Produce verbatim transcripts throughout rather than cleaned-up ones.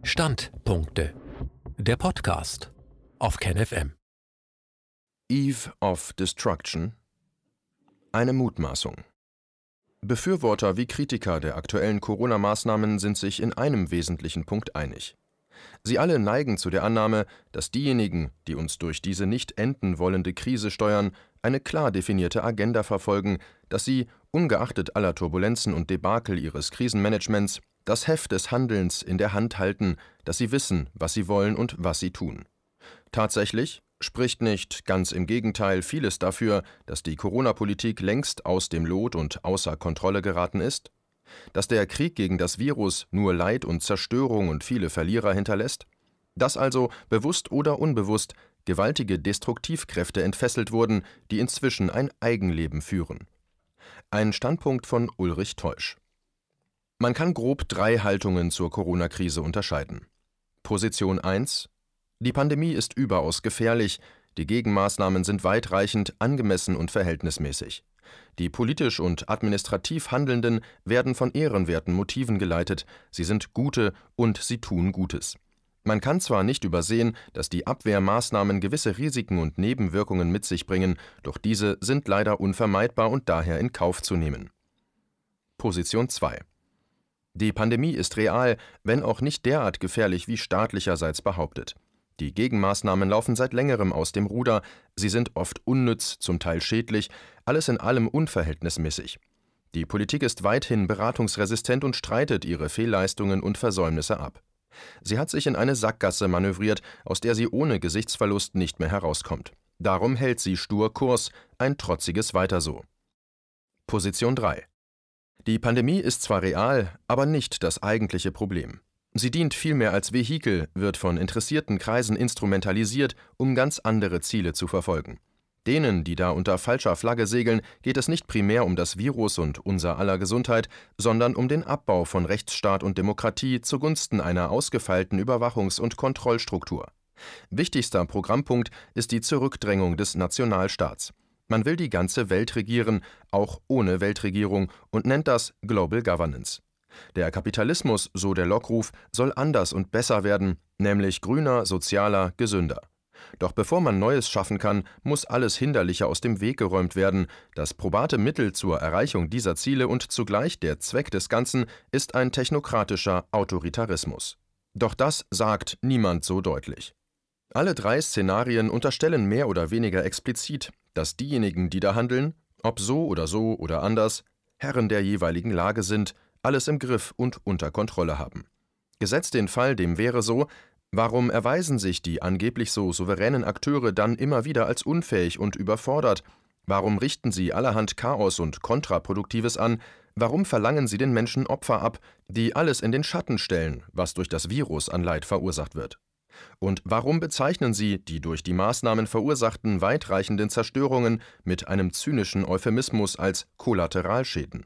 Standpunkte. Der Podcast auf KenFM. Eve of Destruction. Eine Mutmaßung. Befürworter wie Kritiker der aktuellen Corona-Maßnahmen sind sich in einem wesentlichen Punkt einig. Sie alle neigen zu der Annahme, dass diejenigen, die uns durch diese nicht enden wollende Krise steuern, eine klar definierte Agenda verfolgen, dass sie, ungeachtet aller Turbulenzen und Debakel ihres Krisenmanagements, das Heft des Handelns in der Hand halten, dass sie wissen, was sie wollen und was sie tun. Tatsächlich spricht nicht, ganz im Gegenteil, vieles dafür, dass die Corona-Politik längst aus dem Lot und außer Kontrolle geraten ist? Dass der Krieg gegen das Virus nur Leid und Zerstörung und viele Verlierer hinterlässt? Dass also, bewusst oder unbewusst, gewaltige Destruktivkräfte entfesselt wurden, die inzwischen ein Eigenleben führen? Ein Standpunkt von Ulrich Teusch. Man kann grob drei Haltungen zur Corona-Krise unterscheiden. Position eins: Die Pandemie ist überaus gefährlich, die Gegenmaßnahmen sind weitreichend, angemessen und verhältnismäßig. Die politisch und administrativ Handelnden werden von ehrenwerten Motiven geleitet, sie sind gute und sie tun Gutes. Man kann zwar nicht übersehen, dass die Abwehrmaßnahmen gewisse Risiken und Nebenwirkungen mit sich bringen, doch diese sind leider unvermeidbar und daher in Kauf zu nehmen. Position zwei: Die Pandemie ist real, wenn auch nicht derart gefährlich wie staatlicherseits behauptet. Die Gegenmaßnahmen laufen seit längerem aus dem Ruder, sie sind oft unnütz, zum Teil schädlich, alles in allem unverhältnismäßig. Die Politik ist weithin beratungsresistent und streitet ihre Fehlleistungen und Versäumnisse ab. Sie hat sich in eine Sackgasse manövriert, aus der sie ohne Gesichtsverlust nicht mehr herauskommt. Darum hält sie stur Kurs, ein trotziges Weiter so. Position drei: Die Pandemie ist zwar real, aber nicht das eigentliche Problem. Sie dient vielmehr als Vehikel, wird von interessierten Kreisen instrumentalisiert, um ganz andere Ziele zu verfolgen. Denen, die da unter falscher Flagge segeln, geht es nicht primär um das Virus und unser aller Gesundheit, sondern um den Abbau von Rechtsstaat und Demokratie zugunsten einer ausgefeilten Überwachungs- und Kontrollstruktur. Wichtigster Programmpunkt ist die Zurückdrängung des Nationalstaats. Man will die ganze Welt regieren, auch ohne Weltregierung, und nennt das Global Governance. Der Kapitalismus, so der Lockruf, soll anders und besser werden, nämlich grüner, sozialer, gesünder. Doch bevor man Neues schaffen kann, muss alles Hinderliche aus dem Weg geräumt werden. Das probate Mittel zur Erreichung dieser Ziele und zugleich der Zweck des Ganzen ist ein technokratischer Autoritarismus. Doch das sagt niemand so deutlich. Alle drei Szenarien unterstellen mehr oder weniger explizit, dass diejenigen, die da handeln, ob so oder so oder anders, Herren der jeweiligen Lage sind, alles im Griff und unter Kontrolle haben. Gesetzt den Fall, dem wäre so, warum erweisen sich die angeblich so souveränen Akteure dann immer wieder als unfähig und überfordert? Warum richten sie allerhand Chaos und Kontraproduktives an? Warum verlangen sie den Menschen Opfer ab, die alles in den Schatten stellen, was durch das Virus an Leid verursacht wird? Und warum bezeichnen sie die durch die Maßnahmen verursachten weitreichenden Zerstörungen mit einem zynischen Euphemismus als Kollateralschäden?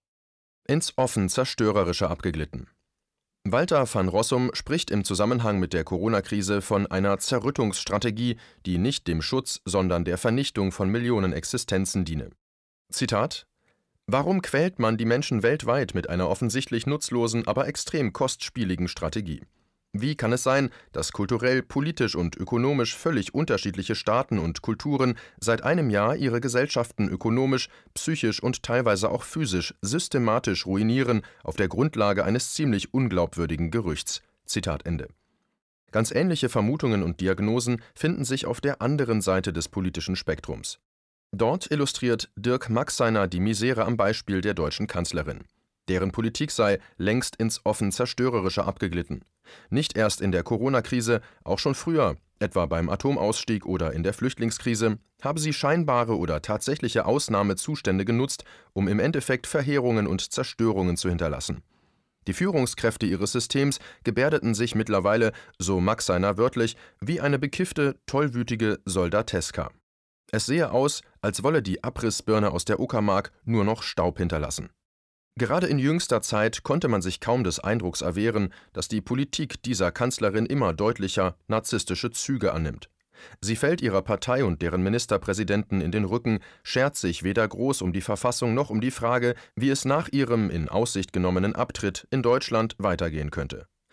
Ins offen Zerstörerische abgeglitten. Walter van Rossum spricht im Zusammenhang mit der Corona-Krise von einer Zerrüttungsstrategie, die nicht dem Schutz, sondern der Vernichtung von Millionen Existenzen diene. Zitat: Warum quält man die Menschen weltweit mit einer offensichtlich nutzlosen, aber extrem kostspieligen Strategie? Wie kann es sein, dass kulturell, politisch und ökonomisch völlig unterschiedliche Staaten und Kulturen seit einem Jahr ihre Gesellschaften ökonomisch, psychisch und teilweise auch physisch systematisch ruinieren auf der Grundlage eines ziemlich unglaubwürdigen Gerüchts? Zitat Ende. Ganz ähnliche Vermutungen und Diagnosen finden sich auf der anderen Seite des politischen Spektrums. Dort illustriert Dirk Maxseiner die Misere am Beispiel der deutschen Kanzlerin. Deren Politik sei längst ins offen Zerstörerische abgeglitten. Nicht erst in der Corona-Krise, auch schon früher, etwa beim Atomausstieg oder in der Flüchtlingskrise, habe sie scheinbare oder tatsächliche Ausnahmezustände genutzt, um im Endeffekt Verheerungen und Zerstörungen zu hinterlassen. Die Führungskräfte ihres Systems gebärdeten sich mittlerweile, so Maxseiner wörtlich, wie eine bekiffte, tollwütige Soldateska. Es sehe aus, als wolle die Abrissbirne aus der Uckermark nur noch Staub hinterlassen. Gerade in jüngster Zeit konnte man sich kaum des Eindrucks erwehren, dass die Politik dieser Kanzlerin immer deutlicher narzisstische Züge annimmt. Sie fällt ihrer Partei und deren Ministerpräsidenten in den Rücken, schert sich weder groß um die Verfassung noch um die Frage, wie es nach ihrem in Aussicht genommenen Abtritt in Deutschland weitergehen könnte.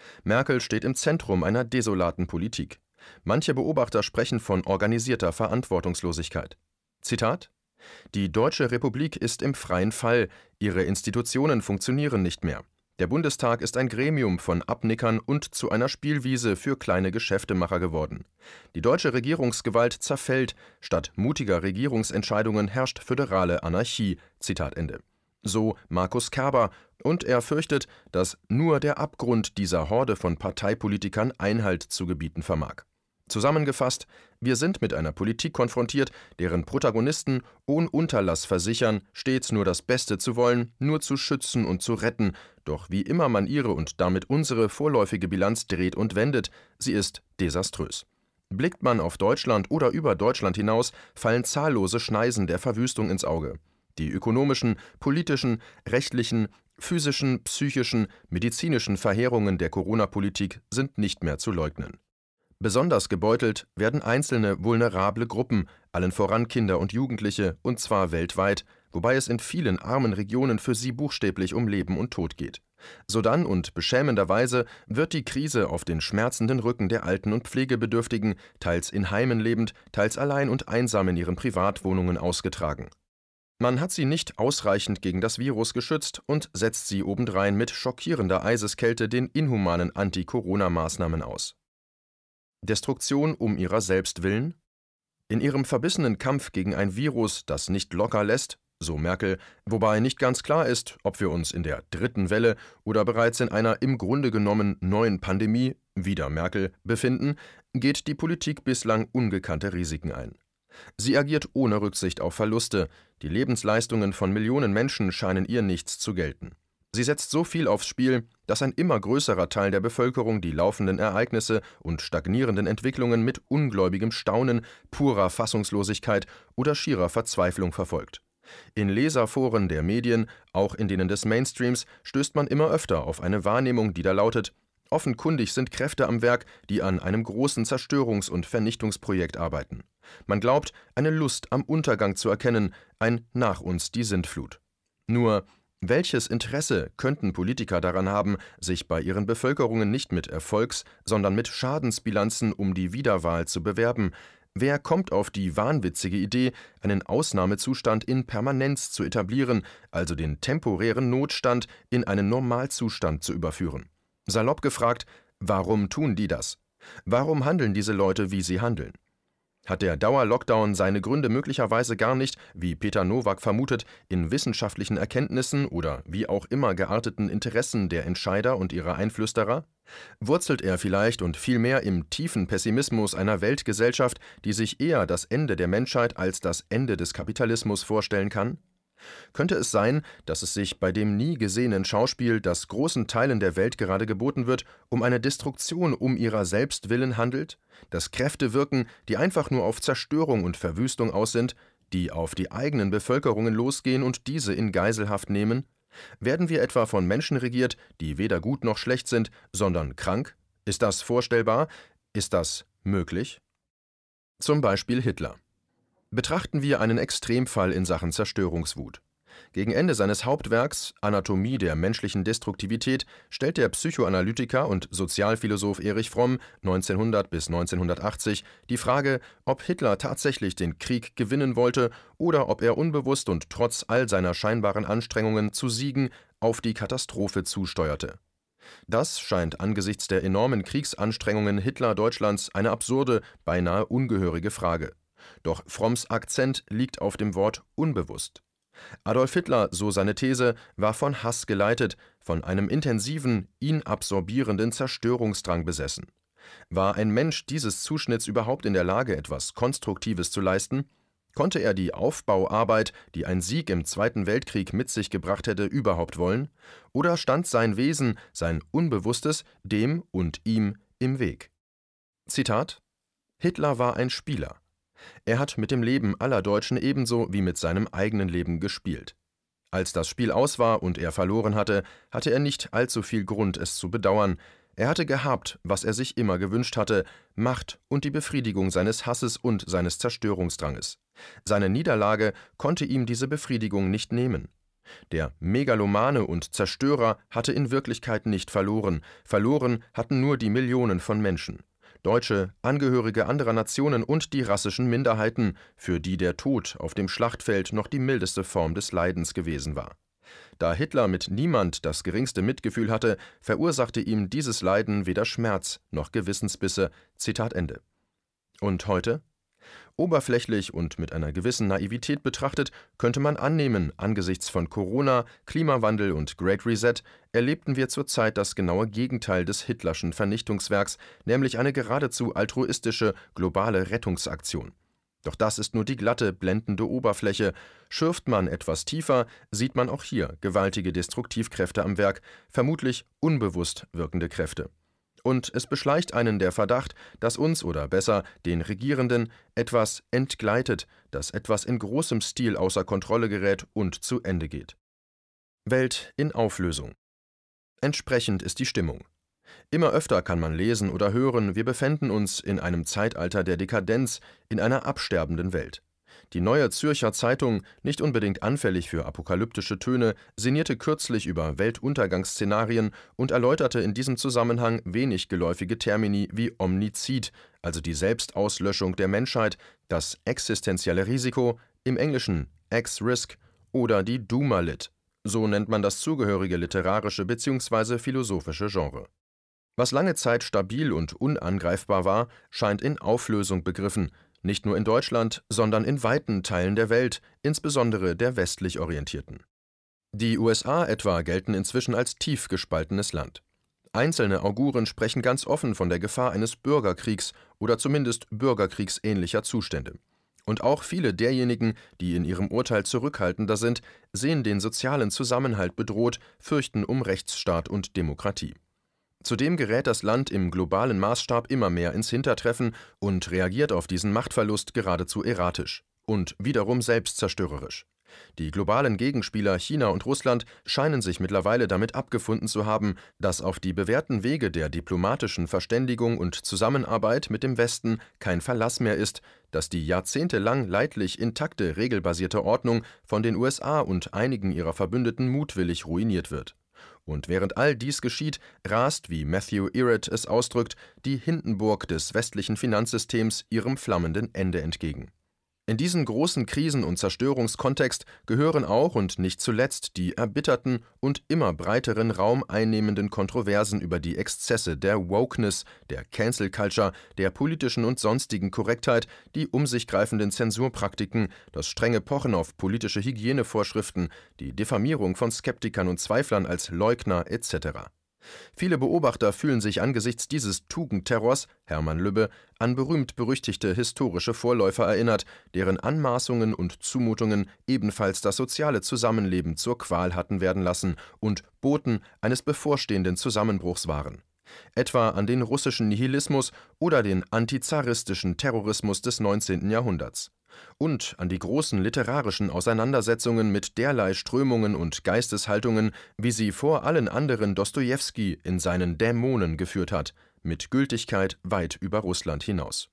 Merkel steht im Zentrum einer desolaten Politik. Manche Beobachter sprechen von organisierter Verantwortungslosigkeit. Zitat: Die Deutsche Republik ist im freien Fall, ihre Institutionen funktionieren nicht mehr. Der Bundestag ist ein Gremium von Abnickern und zu einer Spielwiese für kleine Geschäftemacher geworden. Die deutsche Regierungsgewalt zerfällt, statt mutiger Regierungsentscheidungen herrscht föderale Anarchie. Zitat Ende. So Markus Kerber, und er fürchtet, dass nur der Abgrund dieser Horde von Parteipolitikern Einhalt zu gebieten vermag. Zusammengefasst: Wir sind mit einer Politik konfrontiert, deren Protagonisten ohne Unterlass versichern, stets nur das Beste zu wollen, nur zu schützen und zu retten. Doch wie immer man ihre und damit unsere vorläufige Bilanz dreht und wendet, sie ist desaströs. Blickt man auf Deutschland oder über Deutschland hinaus, fallen zahllose Schneisen der Verwüstung ins Auge. Die ökonomischen, politischen, rechtlichen, physischen, psychischen, medizinischen Verheerungen der Corona-Politik sind nicht mehr zu leugnen. Besonders gebeutelt werden einzelne vulnerable Gruppen, allen voran Kinder und Jugendliche, und zwar weltweit, wobei es in vielen armen Regionen für sie buchstäblich um Leben und Tod geht. Sodann und beschämenderweise wird die Krise auf den schmerzenden Rücken der Alten- und Pflegebedürftigen, teils in Heimen lebend, teils allein und einsam in ihren Privatwohnungen ausgetragen. Man hat sie nicht ausreichend gegen das Virus geschützt und setzt sie obendrein mit schockierender Eiseskälte den inhumanen Anti-Corona-Maßnahmen aus. Destruktion um ihrer selbst willen? In ihrem verbissenen Kampf gegen ein Virus, das nicht locker lässt, so Merkel, wobei nicht ganz klar ist, ob wir uns in der dritten Welle oder bereits in einer im Grunde genommen neuen Pandemie, wieder Merkel, befinden, geht die Politik bislang ungekannte Risiken ein. Sie agiert ohne Rücksicht auf Verluste, die Lebensleistungen von Millionen Menschen scheinen ihr nichts zu gelten. Sie setzt so viel aufs Spiel, dass ein immer größerer Teil der Bevölkerung die laufenden Ereignisse und stagnierenden Entwicklungen mit ungläubigem Staunen, purer Fassungslosigkeit oder schierer Verzweiflung verfolgt. In Leserforen der Medien, auch in denen des Mainstreams, stößt man immer öfter auf eine Wahrnehmung, die da lautet: Offenkundig sind Kräfte am Werk, die an einem großen Zerstörungs- und Vernichtungsprojekt arbeiten. Man glaubt, eine Lust am Untergang zu erkennen, ein Nach uns die Sintflut. Nur, welches Interesse könnten Politiker daran haben, sich bei ihren Bevölkerungen nicht mit Erfolgs-, sondern mit Schadensbilanzen um die Wiederwahl zu bewerben? Wer kommt auf die wahnwitzige Idee, einen Ausnahmezustand in Permanenz zu etablieren, also den temporären Notstand in einen Normalzustand zu überführen? Salopp gefragt, warum tun die das? Warum handeln diese Leute, wie sie handeln? Hat der Dauerlockdown seine Gründe möglicherweise gar nicht, wie Peter Nowak vermutet, in wissenschaftlichen Erkenntnissen oder wie auch immer gearteten Interessen der Entscheider und ihrer Einflüsterer? Wurzelt er vielleicht und vielmehr im tiefen Pessimismus einer Weltgesellschaft, die sich eher das Ende der Menschheit als das Ende des Kapitalismus vorstellen kann? Könnte es sein, dass es sich bei dem nie gesehenen Schauspiel, das großen Teilen der Welt gerade geboten wird, um eine Destruktion um ihrer selbst willen handelt? Dass Kräfte wirken, die einfach nur auf Zerstörung und Verwüstung aus sind, die auf die eigenen Bevölkerungen losgehen und diese in Geiselhaft nehmen? Werden wir etwa von Menschen regiert, die weder gut noch schlecht sind, sondern krank? Ist das vorstellbar? Ist das möglich? Zum Beispiel Hitler. Betrachten wir einen Extremfall in Sachen Zerstörungswut. Gegen Ende seines Hauptwerks »Anatomie der menschlichen Destruktivität« stellt der Psychoanalytiker und Sozialphilosoph Erich Fromm neunzehnhundert bis neunzehnhundertachtzig die Frage, ob Hitler tatsächlich den Krieg gewinnen wollte oder ob er unbewusst und trotz all seiner scheinbaren Anstrengungen zu siegen auf die Katastrophe zusteuerte. Das scheint angesichts der enormen Kriegsanstrengungen Hitler-Deutschlands eine absurde, beinahe ungehörige Frage. Doch Fromms Akzent liegt auf dem Wort unbewusst. Adolf Hitler, so seine These, war von Hass geleitet, von einem intensiven, ihn absorbierenden Zerstörungsdrang besessen. War ein Mensch dieses Zuschnitts überhaupt in der Lage, etwas Konstruktives zu leisten? Konnte er die Aufbauarbeit, die ein Sieg im Zweiten Weltkrieg mit sich gebracht hätte, überhaupt wollen? Oder stand sein Wesen, sein Unbewusstes, dem und ihm im Weg? Zitat: Hitler war ein Spieler. Er hat mit dem Leben aller Deutschen ebenso wie mit seinem eigenen Leben gespielt. Als das Spiel aus war und er verloren hatte, hatte er nicht allzu viel Grund, es zu bedauern. Er hatte gehabt, was er sich immer gewünscht hatte: Macht und die Befriedigung seines Hasses und seines Zerstörungsdranges. Seine Niederlage konnte ihm diese Befriedigung nicht nehmen. Der Megalomane und Zerstörer hatte in Wirklichkeit nicht verloren, verloren hatten nur die Millionen von Menschen. Deutsche, Angehörige anderer Nationen und die rassischen Minderheiten, für die der Tod auf dem Schlachtfeld noch die mildeste Form des Leidens gewesen war. Da Hitler mit niemand das geringste Mitgefühl hatte, verursachte ihm dieses Leiden weder Schmerz noch Gewissensbisse. Zitat Ende. Und heute? Oberflächlich und mit einer gewissen Naivität betrachtet, könnte man annehmen, angesichts von Corona, Klimawandel und Great Reset erlebten wir zurzeit das genaue Gegenteil des Hitlerschen Vernichtungswerks, nämlich eine geradezu altruistische, globale Rettungsaktion. Doch das ist nur die glatte, blendende Oberfläche. Schürft man etwas tiefer, sieht man auch hier gewaltige Destruktivkräfte am Werk, vermutlich unbewusst wirkende Kräfte. Und es beschleicht einen der Verdacht, dass uns, oder besser den Regierenden, etwas entgleitet, dass etwas in großem Stil außer Kontrolle gerät und zu Ende geht. Welt in Auflösung. Entsprechend ist die Stimmung. Immer öfter kann man lesen oder hören, wir befänden uns in einem Zeitalter der Dekadenz, in einer absterbenden Welt. Die Neue Zürcher Zeitung, nicht unbedingt anfällig für apokalyptische Töne, sinnierte kürzlich über Weltuntergangsszenarien und erläuterte in diesem Zusammenhang wenig geläufige Termini wie Omnizid, also die Selbstauslöschung der Menschheit, das existenzielle Risiko, im Englischen X-Risk, oder die Doomerlit, so nennt man das zugehörige literarische bzw. philosophische Genre. Was lange Zeit stabil und unangreifbar war, scheint in Auflösung begriffen, nicht nur in Deutschland, sondern in weiten Teilen der Welt, insbesondere der westlich Orientierten. Die U S A etwa gelten inzwischen als tief gespaltenes Land. Einzelne Auguren sprechen ganz offen von der Gefahr eines Bürgerkriegs oder zumindest bürgerkriegsähnlicher Zustände. Und auch viele derjenigen, die in ihrem Urteil zurückhaltender sind, sehen den sozialen Zusammenhalt bedroht, fürchten um Rechtsstaat und Demokratie. Zudem gerät das Land im globalen Maßstab immer mehr ins Hintertreffen und reagiert auf diesen Machtverlust geradezu erratisch und wiederum selbstzerstörerisch. Die globalen Gegenspieler China und Russland scheinen sich mittlerweile damit abgefunden zu haben, dass auf die bewährten Wege der diplomatischen Verständigung und Zusammenarbeit mit dem Westen kein Verlass mehr ist, dass die jahrzehntelang leidlich intakte regelbasierte Ordnung von den U S A und einigen ihrer Verbündeten mutwillig ruiniert wird. Und während all dies geschieht, rast, wie Matthew Ehret es ausdrückt, die Hindenburg des westlichen Finanzsystems ihrem flammenden Ende entgegen. In diesen großen Krisen- und Zerstörungskontext gehören auch und nicht zuletzt die erbitterten und immer breiteren Raum einnehmenden Kontroversen über die Exzesse der Wokeness, der Cancel Culture, der politischen und sonstigen Korrektheit, die um sich greifenden Zensurpraktiken, das strenge Pochen auf politische Hygienevorschriften, die Diffamierung von Skeptikern und Zweiflern als Leugner et cetera. Viele Beobachter fühlen sich angesichts dieses Tugendterrors, Hermann Lübbe, an berühmt-berüchtigte historische Vorläufer erinnert, deren Anmaßungen und Zumutungen ebenfalls das soziale Zusammenleben zur Qual hatten werden lassen und Boten eines bevorstehenden Zusammenbruchs waren. Etwa an den russischen Nihilismus oder den antizaristischen Terrorismus des neunzehnten Jahrhunderts. Und an die großen literarischen Auseinandersetzungen mit derlei Strömungen und Geisteshaltungen, wie sie vor allen anderen Dostojewski in seinen Dämonen geführt hat, mit Gültigkeit weit über Russland hinaus.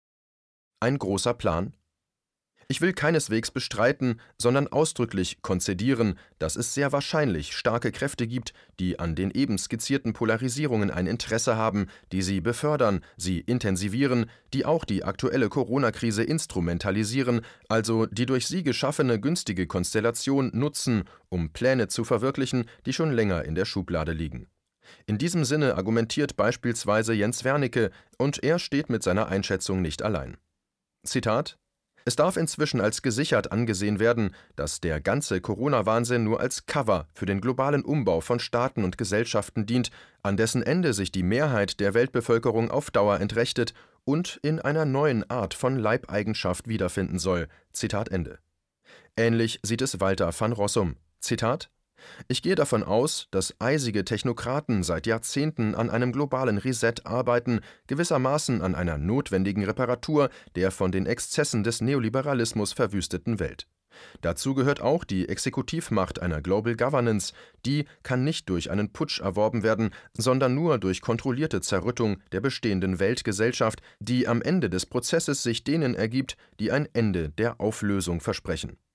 Ein großer Plan? Ich will keineswegs bestreiten, sondern ausdrücklich konzedieren, dass es sehr wahrscheinlich starke Kräfte gibt, die an den eben skizzierten Polarisierungen ein Interesse haben, die sie befördern, sie intensivieren, die auch die aktuelle Corona-Krise instrumentalisieren, also die durch sie geschaffene günstige Konstellation nutzen, um Pläne zu verwirklichen, die schon länger in der Schublade liegen. In diesem Sinne argumentiert beispielsweise Jens Wernicke, und er steht mit seiner Einschätzung nicht allein. Zitat: Es darf inzwischen als gesichert angesehen werden, dass der ganze Corona-Wahnsinn nur als Cover für den globalen Umbau von Staaten und Gesellschaften dient, an dessen Ende sich die Mehrheit der Weltbevölkerung auf Dauer entrechtet und in einer neuen Art von Leibeigenschaft wiederfinden soll. Zitat Ende. Ähnlich sieht es Walter van Rossum. Zitat: Ich gehe davon aus, dass eisige Technokraten seit Jahrzehnten an einem globalen Reset arbeiten, gewissermaßen an einer notwendigen Reparatur der von den Exzessen des Neoliberalismus verwüsteten Welt. Dazu gehört auch die Exekutivmacht einer Global Governance, die kann nicht durch einen Putsch erworben werden, sondern nur durch kontrollierte Zerrüttung der bestehenden Weltgesellschaft, die am Ende des Prozesses sich denen ergibt, die ein Ende der Auflösung versprechen.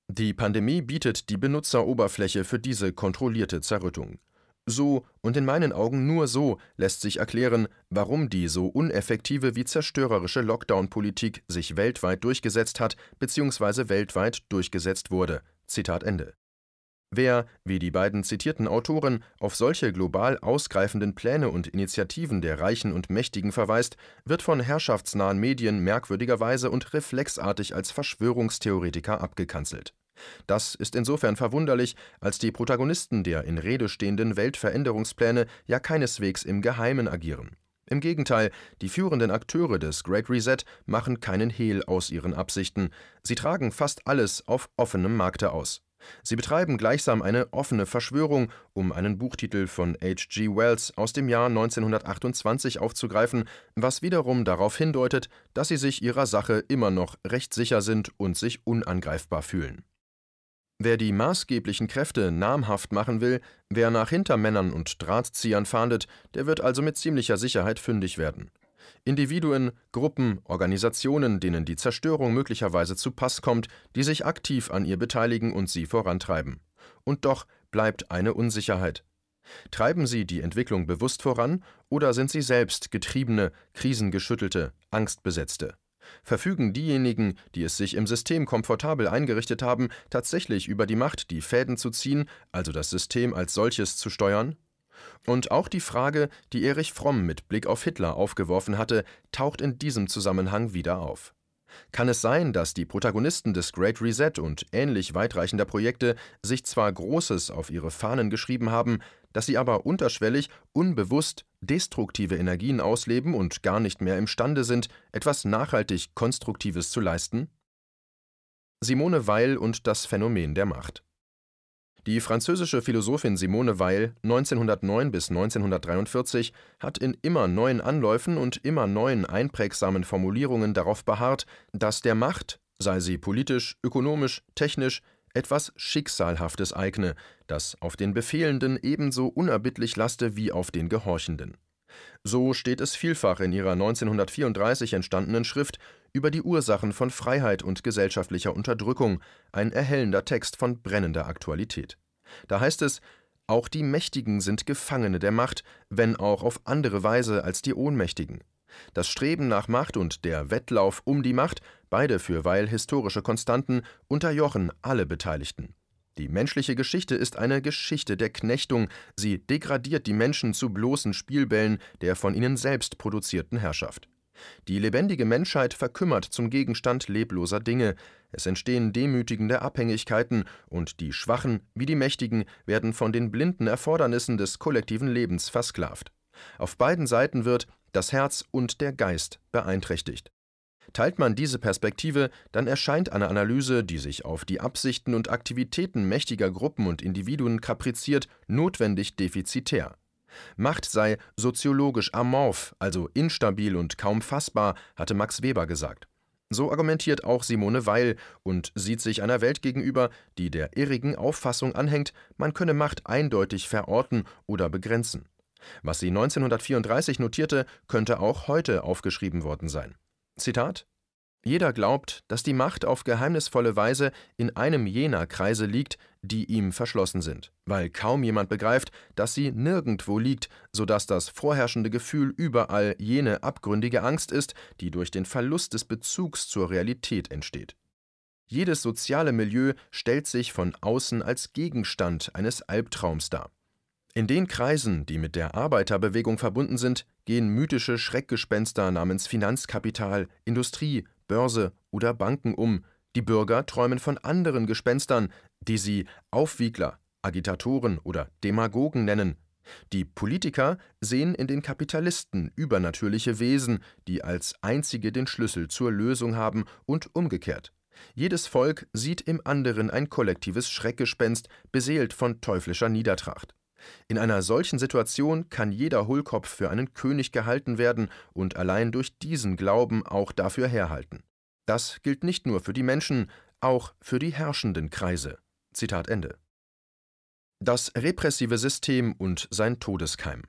Die Pandemie bietet die Benutzeroberfläche für diese kontrollierte Zerrüttung. So und in meinen Augen nur so lässt sich erklären, warum die so uneffektive wie zerstörerische Lockdown-Politik sich weltweit durchgesetzt hat bzw. weltweit durchgesetzt wurde. Zitat Ende. Wer, wie die beiden zitierten Autoren, auf solche global ausgreifenden Pläne und Initiativen der Reichen und Mächtigen verweist, wird von herrschaftsnahen Medien merkwürdigerweise und reflexartig als Verschwörungstheoretiker abgekanzelt. Das ist insofern verwunderlich, als die Protagonisten der in Rede stehenden Weltveränderungspläne ja keineswegs im Geheimen agieren. Im Gegenteil, die führenden Akteure des Great Reset machen keinen Hehl aus ihren Absichten. Sie tragen fast alles auf offenem Markte aus. Sie betreiben gleichsam eine offene Verschwörung, um einen Buchtitel von H G Wells aus dem Jahr neunzehnhundertachtundzwanzig aufzugreifen, was wiederum darauf hindeutet, dass sie sich ihrer Sache immer noch recht sicher sind und sich unangreifbar fühlen. Wer die maßgeblichen Kräfte namhaft machen will, wer nach Hintermännern und Drahtziehern fahndet, der wird also mit ziemlicher Sicherheit fündig werden. Individuen, Gruppen, Organisationen, denen die Zerstörung möglicherweise zu Pass kommt, die sich aktiv an ihr beteiligen und sie vorantreiben. Und doch bleibt eine Unsicherheit. Treiben sie die Entwicklung bewusst voran oder sind sie selbst getriebene, krisengeschüttelte, angstbesetzte? Verfügen diejenigen, die es sich im System komfortabel eingerichtet haben, tatsächlich über die Macht, die Fäden zu ziehen, also das System als solches zu steuern? Und auch die Frage, die Erich Fromm mit Blick auf Hitler aufgeworfen hatte, taucht in diesem Zusammenhang wieder auf. Kann es sein, dass die Protagonisten des Great Reset und ähnlich weitreichender Projekte sich zwar Großes auf ihre Fahnen geschrieben haben, dass sie aber unterschwellig, unbewusst destruktive Energien ausleben und gar nicht mehr imstande sind, etwas nachhaltig Konstruktives zu leisten? Simone Weil und das Phänomen der Macht. Die französische Philosophin Simone Weil neunzehnhundertneun bis neunzehnhundertdreiundvierzig hat in immer neuen Anläufen und immer neuen einprägsamen Formulierungen darauf beharrt, dass der Macht, sei sie politisch, ökonomisch, technisch, etwas Schicksalhaftes eigne, das auf den Befehlenden ebenso unerbittlich laste wie auf den Gehorchenden. So steht es vielfach in ihrer neunzehnhundertvierunddreißig entstandenen Schrift über die Ursachen von Freiheit und gesellschaftlicher Unterdrückung, ein erhellender Text von brennender Aktualität. Da heißt es: Auch die Mächtigen sind Gefangene der Macht, wenn auch auf andere Weise als die Ohnmächtigen. Das Streben nach Macht und der Wettlauf um die Macht, beide für Weil historische Konstanten, unterjochen alle Beteiligten. Die menschliche Geschichte ist eine Geschichte der Knechtung, sie degradiert die Menschen zu bloßen Spielbällen der von ihnen selbst produzierten Herrschaft. Die lebendige Menschheit verkümmert zum Gegenstand lebloser Dinge, es entstehen demütigende Abhängigkeiten und die Schwachen wie die Mächtigen werden von den blinden Erfordernissen des kollektiven Lebens versklavt. Auf beiden Seiten wird das Herz und der Geist beeinträchtigt. Teilt man diese Perspektive, dann erscheint eine Analyse, die sich auf die Absichten und Aktivitäten mächtiger Gruppen und Individuen kapriziert, notwendig defizitär. Macht sei soziologisch amorph, also instabil und kaum fassbar, hatte Max Weber gesagt. So argumentiert auch Simone Weil und sieht sich einer Welt gegenüber, die der irrigen Auffassung anhängt, man könne Macht eindeutig verorten oder begrenzen. Was sie neunzehnhundertvierunddreißig notierte, könnte auch heute aufgeschrieben worden sein. Zitat: Jeder glaubt, dass die Macht auf geheimnisvolle Weise in einem jener Kreise liegt, die ihm verschlossen sind, weil kaum jemand begreift, dass sie nirgendwo liegt, sodass das vorherrschende Gefühl überall jene abgründige Angst ist, die durch den Verlust des Bezugs zur Realität entsteht. Jedes soziale Milieu stellt sich von außen als Gegenstand eines Albtraums dar. In den Kreisen, die mit der Arbeiterbewegung verbunden sind, gehen mythische Schreckgespenster namens Finanzkapital, Industrie, Börse oder Banken um. Die Bürger träumen von anderen Gespenstern, die sie Aufwiegler, Agitatoren oder Demagogen nennen. Die Politiker sehen in den Kapitalisten übernatürliche Wesen, die als einzige den Schlüssel zur Lösung haben und umgekehrt. Jedes Volk sieht im anderen ein kollektives Schreckgespenst, beseelt von teuflischer Niedertracht. In einer solchen Situation kann jeder Hohlkopf für einen König gehalten werden und allein durch diesen Glauben auch dafür herhalten. Das gilt nicht nur für die Menschen, auch für die herrschenden Kreise. Zitat Ende. Das repressive System und sein Todeskeim.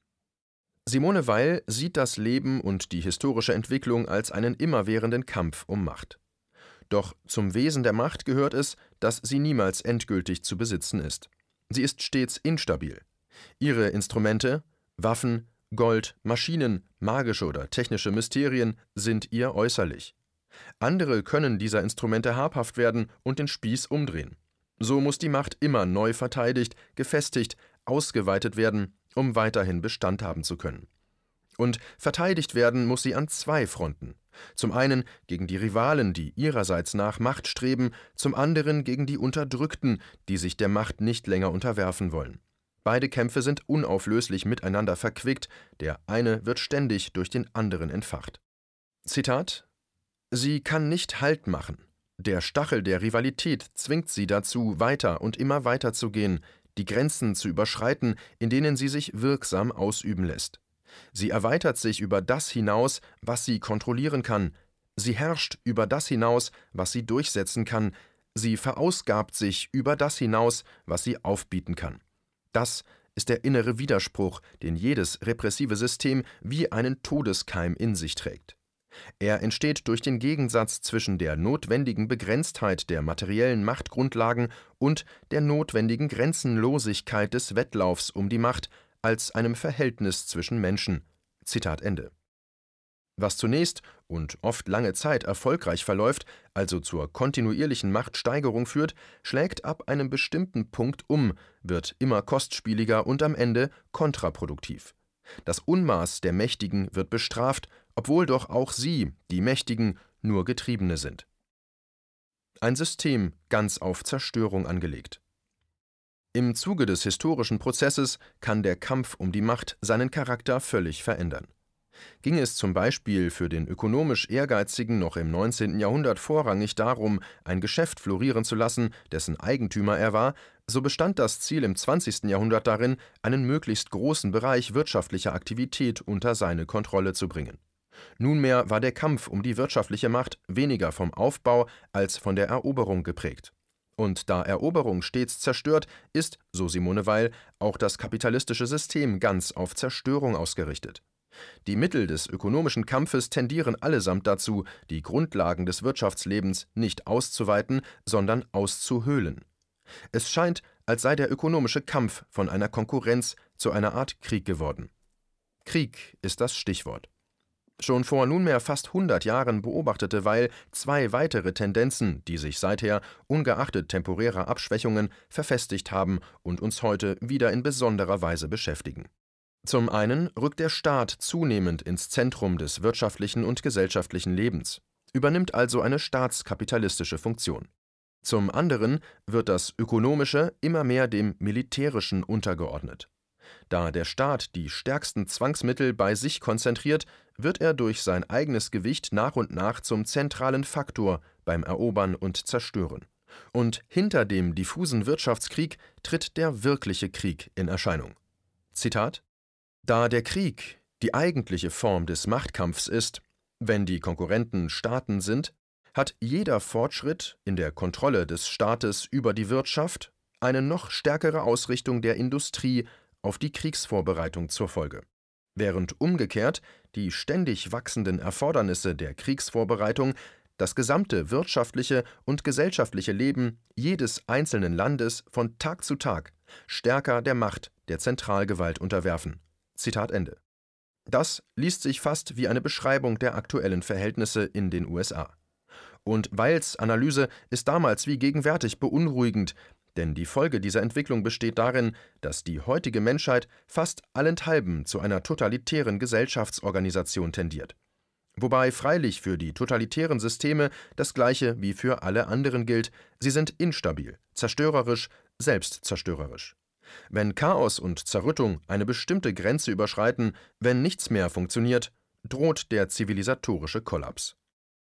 Simone Weil sieht das Leben und die historische Entwicklung als einen immerwährenden Kampf um Macht. Doch zum Wesen der Macht gehört es, dass sie niemals endgültig zu besitzen ist. Sie ist stets instabil. Ihre Instrumente, Waffen, Gold, Maschinen, magische oder technische Mysterien sind ihr äußerlich. Andere können dieser Instrumente habhaft werden und den Spieß umdrehen. So muss die Macht immer neu verteidigt, gefestigt, ausgeweitet werden, um weiterhin Bestand haben zu können. Und verteidigt werden muss sie an zwei Fronten. Zum einen gegen die Rivalen, die ihrerseits nach Macht streben, zum anderen gegen die Unterdrückten, die sich der Macht nicht länger unterwerfen wollen. Beide Kämpfe sind unauflöslich miteinander verquickt, der eine wird ständig durch den anderen entfacht. Zitat: »Sie kann nicht Halt machen. Der Stachel der Rivalität zwingt sie dazu, weiter und immer weiter zu gehen, die Grenzen zu überschreiten, in denen sie sich wirksam ausüben lässt. Sie erweitert sich über das hinaus, was sie kontrollieren kann. Sie herrscht über das hinaus, was sie durchsetzen kann. Sie verausgabt sich über das hinaus, was sie aufbieten kann. Das ist der innere Widerspruch, den jedes repressive System wie einen Todeskeim in sich trägt. Er entsteht durch den Gegensatz zwischen der notwendigen Begrenztheit der materiellen Machtgrundlagen und der notwendigen Grenzenlosigkeit des Wettlaufs um die Macht als einem Verhältnis zwischen Menschen.« Zitat Ende. Was zunächst und oft lange Zeit erfolgreich verläuft, also zur kontinuierlichen Machtsteigerung führt, schlägt ab einem bestimmten Punkt um, wird immer kostspieliger und am Ende kontraproduktiv. Das Unmaß der Mächtigen wird bestraft, obwohl doch auch sie, die Mächtigen, nur Getriebene sind. Ein System ganz auf Zerstörung angelegt. Im Zuge des historischen Prozesses kann der Kampf um die Macht seinen Charakter völlig verändern. Ging es zum Beispiel für den ökonomisch Ehrgeizigen noch im neunzehnten Jahrhundert vorrangig darum, ein Geschäft florieren zu lassen, dessen Eigentümer er war, so bestand das Ziel im zwanzigsten Jahrhundert darin, einen möglichst großen Bereich wirtschaftlicher Aktivität unter seine Kontrolle zu bringen. Nunmehr war der Kampf um die wirtschaftliche Macht weniger vom Aufbau als von der Eroberung geprägt. Und da Eroberung stets zerstört, ist, so Simone Weil, auch das kapitalistische System ganz auf Zerstörung ausgerichtet. Die Mittel des ökonomischen Kampfes tendieren allesamt dazu, die Grundlagen des Wirtschaftslebens nicht auszuweiten, sondern auszuhöhlen. Es scheint, als sei der ökonomische Kampf von einer Konkurrenz zu einer Art Krieg geworden. Krieg ist das Stichwort. Schon vor nunmehr fast hundert Jahren beobachtete Weil zwei weitere Tendenzen, die sich seither, ungeachtet temporärer Abschwächungen, verfestigt haben und uns heute wieder in besonderer Weise beschäftigen. Zum einen rückt der Staat zunehmend ins Zentrum des wirtschaftlichen und gesellschaftlichen Lebens, übernimmt also eine staatskapitalistische Funktion. Zum anderen wird das Ökonomische immer mehr dem Militärischen untergeordnet. Da der Staat die stärksten Zwangsmittel bei sich konzentriert, wird er durch sein eigenes Gewicht nach und nach zum zentralen Faktor beim Erobern und Zerstören. Und hinter dem diffusen Wirtschaftskrieg tritt der wirkliche Krieg in Erscheinung. Zitat: »Da der Krieg die eigentliche Form des Machtkampfs ist, wenn die Konkurrenten Staaten sind, hat jeder Fortschritt in der Kontrolle des Staates über die Wirtschaft eine noch stärkere Ausrichtung der Industrie auf die Kriegsvorbereitung zur Folge. Während umgekehrt die ständig wachsenden Erfordernisse der Kriegsvorbereitung das gesamte wirtschaftliche und gesellschaftliche Leben jedes einzelnen Landes von Tag zu Tag stärker der Macht der Zentralgewalt unterwerfen.« Zitat Ende. Das liest sich fast wie eine Beschreibung der aktuellen Verhältnisse in den U S A. Und Weils Analyse ist damals wie gegenwärtig beunruhigend, denn die Folge dieser Entwicklung besteht darin, dass die heutige Menschheit fast allenthalben zu einer totalitären Gesellschaftsorganisation tendiert. Wobei freilich für die totalitären Systeme das Gleiche wie für alle anderen gilt: sie sind instabil, zerstörerisch, selbstzerstörerisch. Wenn Chaos und Zerrüttung eine bestimmte Grenze überschreiten, wenn nichts mehr funktioniert, droht der zivilisatorische Kollaps.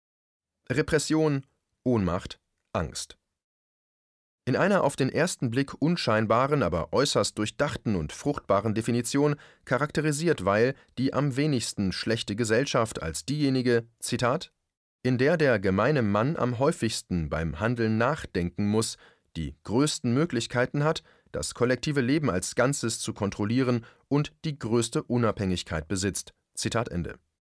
Repression, Ohnmacht, Angst. In einer auf den ersten Blick unscheinbaren, aber äußerst durchdachten und fruchtbaren Definition charakterisiert Weil die am wenigsten schlechte Gesellschaft als diejenige, Zitat, in der der gemeine Mann am häufigsten beim Handeln nachdenken muss, die größten Möglichkeiten hat, das kollektive Leben als Ganzes zu kontrollieren und die größte Unabhängigkeit besitzt. Zitat Ende.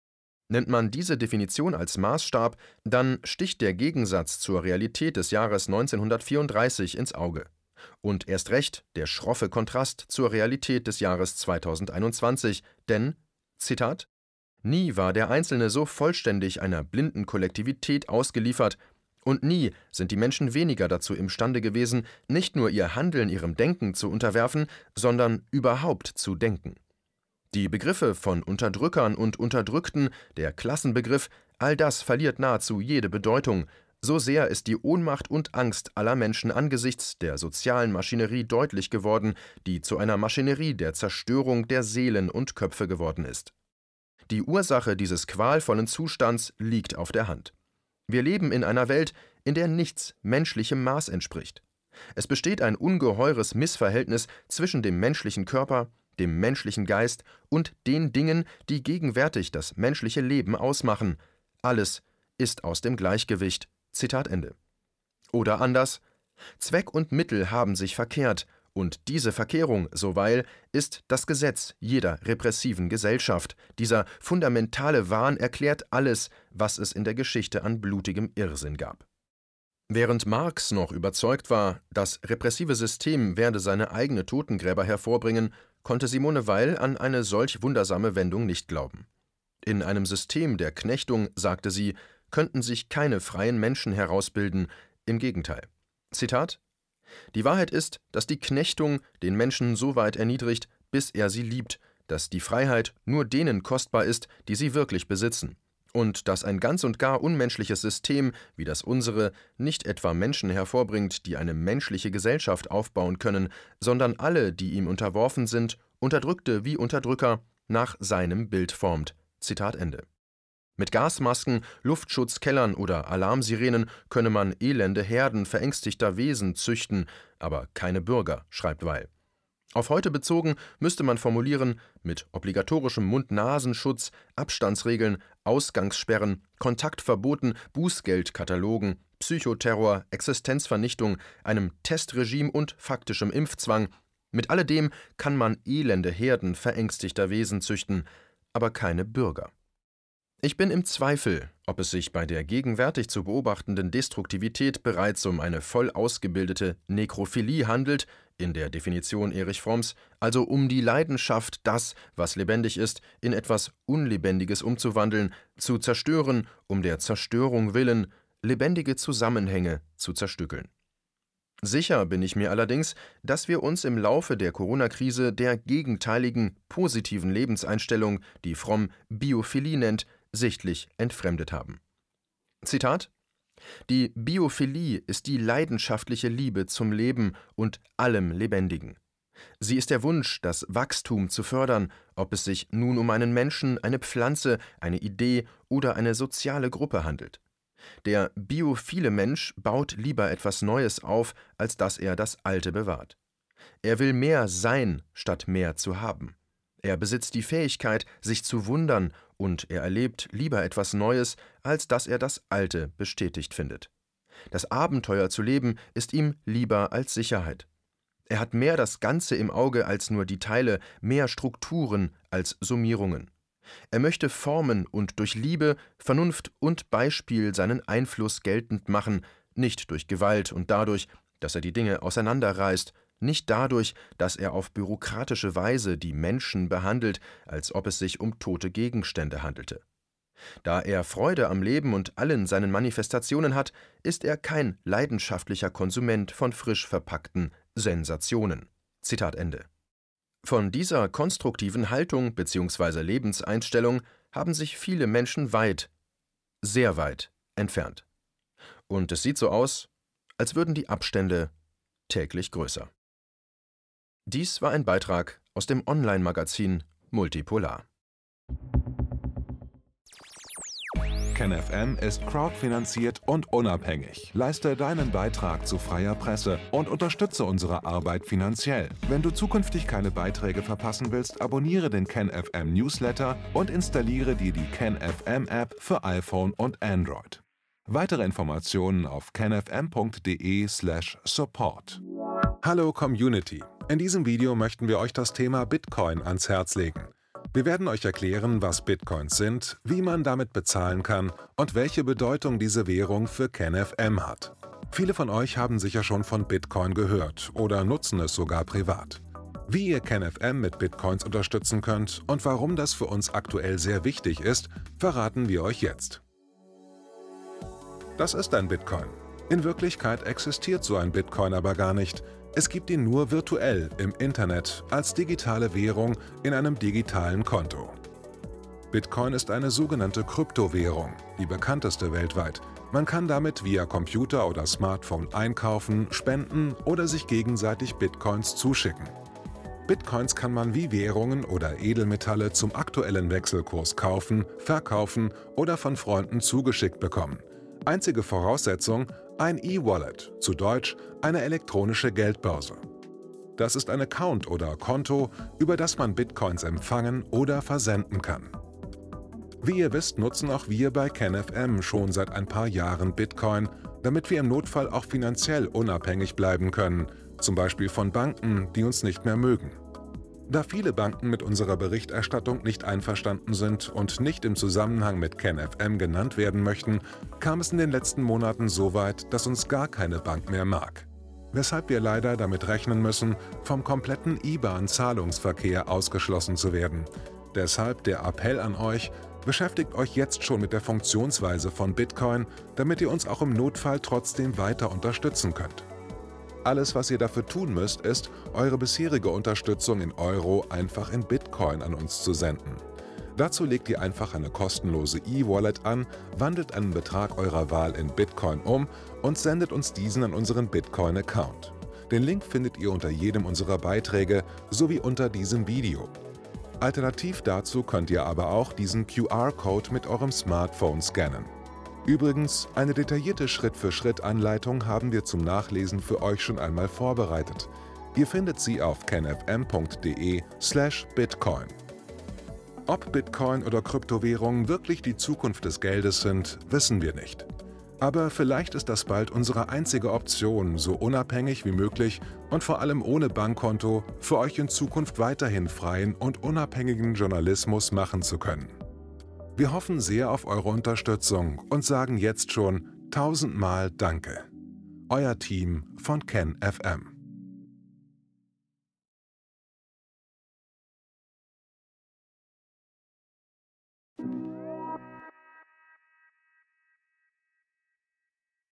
Nennt man diese Definition als Maßstab, dann sticht der Gegensatz zur Realität des Jahres neunzehnhundertvierunddreißig ins Auge. Und erst recht der schroffe Kontrast zur Realität des Jahres zweitausendeinundzwanzig, denn, Zitat, »Nie war der Einzelne so vollständig einer blinden Kollektivität ausgeliefert, und nie sind die Menschen weniger dazu imstande gewesen, nicht nur ihr Handeln ihrem Denken zu unterwerfen, sondern überhaupt zu denken. Die Begriffe von Unterdrückern und Unterdrückten, der Klassenbegriff, all das verliert nahezu jede Bedeutung. So sehr ist die Ohnmacht und Angst aller Menschen angesichts der sozialen Maschinerie deutlich geworden, die zu einer Maschinerie der Zerstörung der Seelen und Köpfe geworden ist. Die Ursache dieses qualvollen Zustands liegt auf der Hand. Wir leben in einer Welt, in der nichts menschlichem Maß entspricht. Es besteht ein ungeheures Missverhältnis zwischen dem menschlichen Körper, dem menschlichen Geist und den Dingen, die gegenwärtig das menschliche Leben ausmachen. Alles ist aus dem Gleichgewicht. Zitat Ende. Oder anders: Zweck und Mittel haben sich verkehrt, und diese Verkehrung, so weil, ist das Gesetz jeder repressiven Gesellschaft. Dieser fundamentale Wahn erklärt alles, was es in der Geschichte an blutigem Irrsinn gab. Während Marx noch überzeugt war, das repressive System werde seine eigene Totengräber hervorbringen, konnte Simone Weil an eine solch wundersame Wendung nicht glauben. In einem System der Knechtung, sagte sie, könnten sich keine freien Menschen herausbilden, im Gegenteil. Zitat: Die Wahrheit ist, dass die Knechtung den Menschen so weit erniedrigt, bis er sie liebt, dass die Freiheit nur denen kostbar ist, die sie wirklich besitzen, und dass ein ganz und gar unmenschliches System wie das unsere nicht etwa Menschen hervorbringt, die eine menschliche Gesellschaft aufbauen können, sondern alle, die ihm unterworfen sind, Unterdrückte wie Unterdrücker, nach seinem Bild formt. Zitat Ende. Mit Gasmasken, Luftschutzkellern oder Alarmsirenen könne man elende Herden verängstigter Wesen züchten, aber keine Bürger, schreibt Weil. Auf heute bezogen müsste man formulieren, mit obligatorischem Mund-Nasen-Schutz, Abstandsregeln, Ausgangssperren, Kontaktverboten, Bußgeldkatalogen, Psychoterror, Existenzvernichtung, einem Testregime und faktischem Impfzwang. Mit alledem kann man elende Herden verängstigter Wesen züchten, aber keine Bürger. Ich bin im Zweifel, ob es sich bei der gegenwärtig zu beobachtenden Destruktivität bereits um eine voll ausgebildete Nekrophilie handelt, in der Definition Erich Fromms, also um die Leidenschaft, das, was lebendig ist, in etwas Unlebendiges umzuwandeln, zu zerstören, um der Zerstörung willen, lebendige Zusammenhänge zu zerstückeln. Sicher bin ich mir allerdings, dass wir uns im Laufe der Corona-Krise der gegenteiligen, positiven Lebenseinstellung, die Fromm Biophilie nennt, sichtlich entfremdet haben. Zitat: Die Biophilie ist die leidenschaftliche Liebe zum Leben und allem Lebendigen. Sie ist der Wunsch, das Wachstum zu fördern, ob es sich nun um einen Menschen, eine Pflanze, eine Idee oder eine soziale Gruppe handelt. Der biophile Mensch baut lieber etwas Neues auf, als dass er das Alte bewahrt. Er will mehr sein, statt mehr zu haben. Er besitzt die Fähigkeit, sich zu wundern, und er erlebt lieber etwas Neues, als dass er das Alte bestätigt findet. Das Abenteuer zu leben ist ihm lieber als Sicherheit. Er hat mehr das Ganze im Auge als nur die Teile, mehr Strukturen als Summierungen. Er möchte formen und durch Liebe, Vernunft und Beispiel seinen Einfluss geltend machen, nicht durch Gewalt und dadurch, dass er die Dinge auseinanderreißt, nicht dadurch, dass er auf bürokratische Weise die Menschen behandelt, als ob es sich um tote Gegenstände handelte. Da er Freude am Leben und allen seinen Manifestationen hat, ist er kein leidenschaftlicher Konsument von frisch verpackten Sensationen. Zitat Ende. Von dieser konstruktiven Haltung bzw. Lebenseinstellung haben sich viele Menschen weit, sehr weit entfernt. Und es sieht so aus, als würden die Abstände täglich größer. Dies war ein Beitrag aus dem Online-Magazin Multipolar. KenFM ist crowdfinanziert und unabhängig. Leiste deinen Beitrag zu freier Presse und unterstütze unsere Arbeit finanziell. Wenn du zukünftig keine Beiträge verpassen willst, abonniere den KenFM Newsletter und installiere dir die KenFM App für iPhone und Android. Weitere Informationen auf kenfm punkt de slash support. Hallo Community! In diesem Video möchten wir euch das Thema Bitcoin ans Herz legen. Wir werden euch erklären, was Bitcoins sind, wie man damit bezahlen kann und welche Bedeutung diese Währung für KenFM hat. Viele von euch haben sicher schon von Bitcoin gehört oder nutzen es sogar privat. Wie ihr KenFM mit Bitcoins unterstützen könnt und warum das für uns aktuell sehr wichtig ist, verraten wir euch jetzt. Das ist ein Bitcoin. In Wirklichkeit existiert so ein Bitcoin aber gar nicht. Es gibt ihn nur virtuell im Internet als digitale Währung in einem digitalen Konto. Bitcoin ist eine sogenannte Kryptowährung, die bekannteste weltweit. Man kann damit via Computer oder Smartphone einkaufen, spenden oder sich gegenseitig Bitcoins zuschicken. Bitcoins kann man wie Währungen oder Edelmetalle zum aktuellen Wechselkurs kaufen, verkaufen oder von Freunden zugeschickt bekommen. Einzige Voraussetzung: ein E-Wallet, zu Deutsch eine elektronische Geldbörse. Das ist ein Account oder Konto, über das man Bitcoins empfangen oder versenden kann. Wie ihr wisst, nutzen auch wir bei KenFM schon seit ein paar Jahren Bitcoin, damit wir im Notfall auch finanziell unabhängig bleiben können, zum Beispiel von Banken, die uns nicht mehr mögen. Da viele Banken mit unserer Berichterstattung nicht einverstanden sind und nicht im Zusammenhang mit KenFM genannt werden möchten, kam es in den letzten Monaten so weit, dass uns gar keine Bank mehr mag. Weshalb wir leider damit rechnen müssen, vom kompletten I B A N-Zahlungsverkehr ausgeschlossen zu werden. Deshalb der Appell an euch: Beschäftigt euch jetzt schon mit der Funktionsweise von Bitcoin, damit ihr uns auch im Notfall trotzdem weiter unterstützen könnt. Alles, was ihr dafür tun müsst, ist, eure bisherige Unterstützung in Euro einfach in Bitcoin an uns zu senden. Dazu legt ihr einfach eine kostenlose E-Wallet an, wandelt einen Betrag eurer Wahl in Bitcoin um und sendet uns diesen an unseren Bitcoin-Account. Den Link findet ihr unter jedem unserer Beiträge sowie unter diesem Video. Alternativ dazu könnt ihr aber auch diesen Q R-Code mit eurem Smartphone scannen. Übrigens, eine detaillierte Schritt-für-Schritt-Anleitung haben wir zum Nachlesen für euch schon einmal vorbereitet. Ihr findet sie auf kenfm punkt de slash bitcoin. Ob Bitcoin oder Kryptowährungen wirklich die Zukunft des Geldes sind, wissen wir nicht. Aber vielleicht ist das bald unsere einzige Option, so unabhängig wie möglich und vor allem ohne Bankkonto für euch in Zukunft weiterhin freien und unabhängigen Journalismus machen zu können. Wir hoffen sehr auf eure Unterstützung und sagen jetzt schon tausendmal Danke. Euer Team von KenFM.